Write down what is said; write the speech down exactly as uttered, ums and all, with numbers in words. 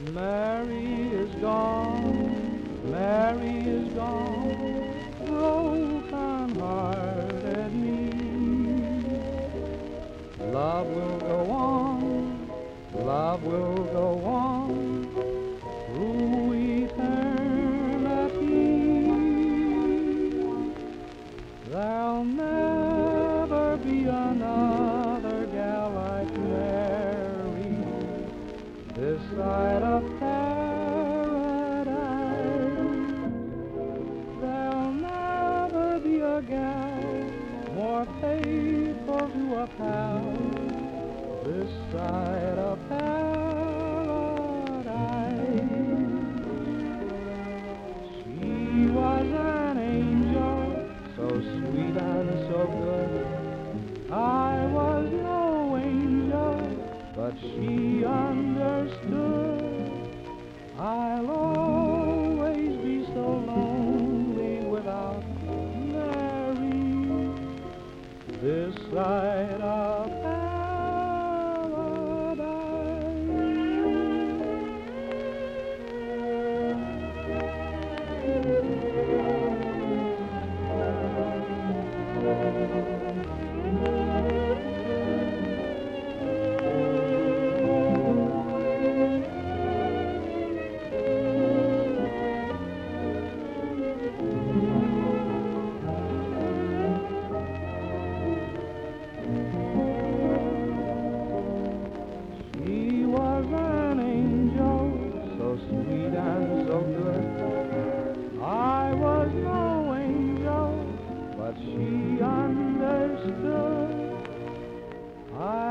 Mary is gone, Mary is gone, broken-hearted me. Love will go on, love will go on, through eternity. There'll never be another gal like Mary this side of paradise. There'll never be a gal more faithful to a pal this side of paradise. She was an angel, so sweet and so good. I was no angel, but she understood. I'll always be so lonely without Mary this side of sweet and so good. I was no angel, but she understood. I